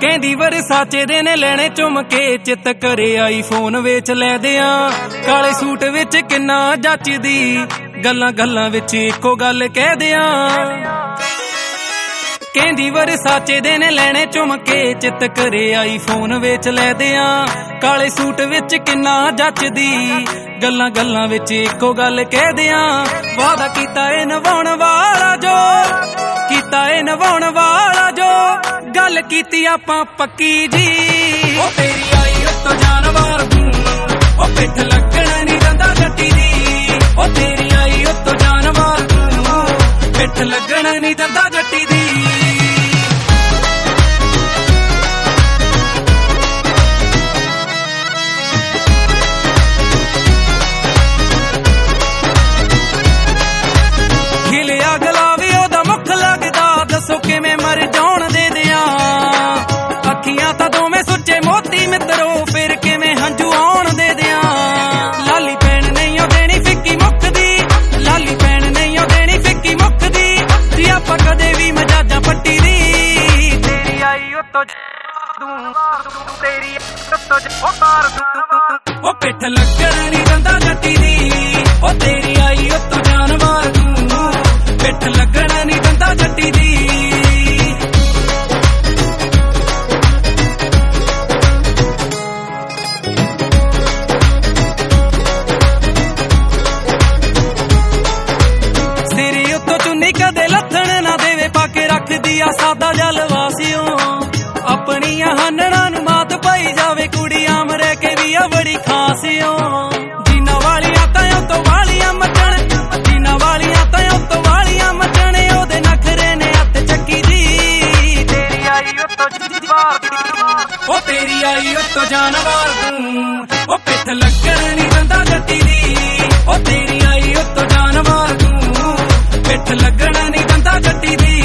ਕਹਿੰਦੀ ਵਰਸਾਚੇ ਦੇ ਨੇ ਲੈਣੇ ਚੁੰਮ ਕੇ, ਚਿੱਤ ਕਰੇ ਆਈਫੋਨ ਵੇਚ ਲੈ ਦਿਆਂ। ਕਾਲੇ ਸੂਟ ਵਿੱਚ ਕਿੰਨਾ ਜੱਚਦੀ, ਗੱਲਾਂ ਗੱਲਾਂ ਵਿੱਚ ਇੱਕੋ ਗੱਲ ਕਹਿ ਦਿਆਂ। ਕਹਿੰਦੀ ਵਰਸਾਚੇ ਦੇ ਨੇ ਲੈਣੇ ਚੁੰਮ ਕੇ, ਚਿੱਤ ਕਰੇ ਆਈਫੋਨ ਵੇਚ ਲੈ ਦਿਆਂ। ਕਾਲੇ ਸੂਟ ਵਿੱਚ ਕਿੰਨਾ ਜੱਚਦੀ, ਗੱਲਾਂ ਗੱਲਾਂ ਵਿੱਚ ਇੱਕੋ ਗੱਲ ਕਹਿ ਦਿਆਂ। ਵਾਦਾ ਕੀਤਾ ਏ ਨਿਭਾਉਣ ਵਾਲਾ ਜੋ, ਕੀਤਾ ਏ ਨਿਭਾਉਣ ਵਾਲਾ ਜੋ, ਗੱਲ ਕੀਤੀ ਆਪਾਂ ਪੱਕੀ ਜੀ। ਉਹ ਤੇਰੀ ਆਈ ਉੱਤੋਂ ਜਾਨਵਾਰ ਤੂੰ, ਉਹ ਪਿੱਠ ਲੱਗਣਾ ਨੀ ਦੰਦਾ ਜੱਟੀ ਦੀ। ਉਹ ਤੇਰੀ ਆਈ ਉੱਤੋਂ ਜਾਨਵਾਰ ਤੂੰ, ਪਿੱਠ ਲੱਗਣਾ ਨੀ ਦੰਦਾ ਜੱਟੀ ਦੀ। ਖਿਲਿਆ ਗਲਾਵੇ ਉਹਦਾ ਮੁੱਖ ਲੱਗਦਾ, ਦੱਸੋ ਕਿਵੇਂ ਮਰ ਜਾਉਣ ਦੇ ਦਿਆਂ। ਅੱਖੀਆਂ ਤਾਂ ਦੋਵੇਂ ਸੁੱਚੇ ਮੋਤੀ ਮਿੱਤਰੋ, ਫਿਰ ਕਿਵੇਂ ਹੰਝੂ ਆਉਣ ਦੇ ਦਿਆਂ। ਲਾਲੀ ਭੈਣ ਨਹੀਂ ਉਹ ਦੇਣੀ ਫਿੱਕੀ ਮੁੱਕਦੀ, ਲਾਲੀ ਭੈਣ ਨਹੀਂ ਉਹ ਦੇਣੀ ਫਿੱਕੀ ਮੁੱਕਦੀ। ਜੀ ਆਪਾਂ ਕਦੇ ਵੀ ਮਜਾਜਾਂ ਪੱਟੀ ਦੀ। ਤੇਰੀ ਆਈ ਉੱਤੋਂ ਤੇਰੀ ਉੱਤੋਂ ਉਹ ਪਿੱਠ ਲੱਗਣ ਨੀ ਦੰਦਾ ਜੱਟੀ ਦੀ। ਉਹ ਤੇਰੀ ਆਈ ਉੱਤੋਂ ਜਾਨਵਾਰ ਤੂੰ, ਪਿੱਠ ਲੱਗਣਾ ਨੀ ਦੰਦਾ ਜੱਟੀ ਦੀ। ਸਿਰੇ ਉੱਤੋਂ ਚੁੰਨੀ ਕਦੇ ਲੱਥਣ ਨਾ ਦੇਵੇ, ਪਾ ਕੇ ਰੱਖਦੀ ਆ ਸਾਦਾ ਜਲਵਾਸੀਓ। ਆਪਣੀਆਂ ਹਾਨਣਾ ਨੂੰ ਮਾਤ ਪਾਈ ਜਾਵੇ, ਕੁੜੀ ਆਮ ਰਹਿ ਕੇ ਵੀ ਆ ਬੜੀ ਖਾਸੀਓ। ਜੀਨਾ ਵਾਲੀਆਂ ਤਾਂ ਉੱਤੋਂ ਵਾਲੀਆਂ ਮੱਚਣ, ਜੀਨਾ ਵਾਲੀਆਂ ਤਾਂ ਉੱਤੋਂ ਵਾਲੀਆਂ ਮੱਚਣ। ਉਹਦੇ ਨਖਰੇ ਨੇ ਹੱਥ ਚੱਕੀ ਜੀ। ਤੇਰੀ ਆਈ ਉੱਤੋਂ ਉਹ ਤੇਰੀ ਆਈ ਉੱਤੋਂ ਜਾਨਵਾਰ ਤੂੰ, ਉਹ ਪਿੱਠ ਲੱਗਣ ਨੀ ਦੰਦਾ ਜੱਟੀ ਦੀ। ਉਹ ਤੇਰੀ ਆਈ ਉੱਤੋਂ ਜਾਨਵਾਰ ਤੂੰ, ਪਿੱਠ ਲੱਗਣ ਨੀ ਦੰਦਾ ਜੱਟੀ ਦੀ।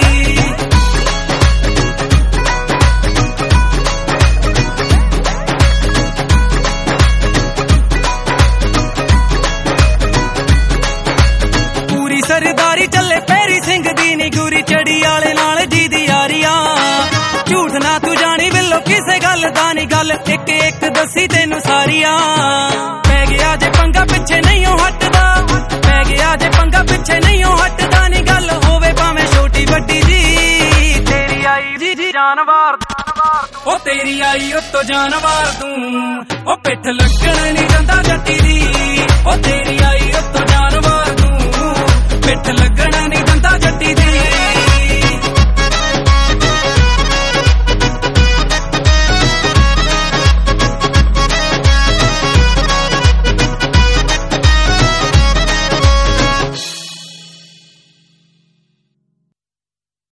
ਸਰਦਾਰੀ ਚੱਲੇ ਪੈਰੀ ਸਿੰਘ ਦੀ ਨੀ, ਗੁਰੀ ਚੜੀ ਆਲੇ ਨਾਲ ਜੀ ਦੀ ਯਾਰੀਆਂ। ਝੂਠ ਨਾ ਤੂੰ ਜਾਣੀ ਬਿੱਲੋ ਕਿਸੇ ਗੱਲ ਦਾ ਨੀ, ਗੱਲ ਇੱਕ ਇੱਕ ਦੱਸੀ ਤੈਨੂੰ ਸਾਰੀਆਂ। ਪੈ ਗਿਆ ਜੇ ਪੰਗਾ ਪਿੱਛੇ ਨਹੀਂ ਉਹ ਹਟਦਾ, ਪੈ ਗਿਆ ਜੇ ਪੰਗਾ ਪਿੱਛੇ ਨਹੀਂ ਉਹ ਹਟਦਾ ਨੀ, ਗੱਲ ਹੋਵੇ ਭਾਵੇਂ ਛੋਟੀ ਵੱਡੀ ਜੀ। ਤੇਰੀ ਆਈ ਜੀ ਜਾਨਵਾਰ, ਉਹ ਤੇਰੀ ਆਈ ਉੱਤੋਂ ਜਾਨਵਾਰ ਤੂੰ, ਉਹ ਪਿੱਠ ਲੱਗਣ ਨੀ ਦੰਦਾ ਜੱਟੀ ਦੀ। ਉਹ ਤੇਰੀ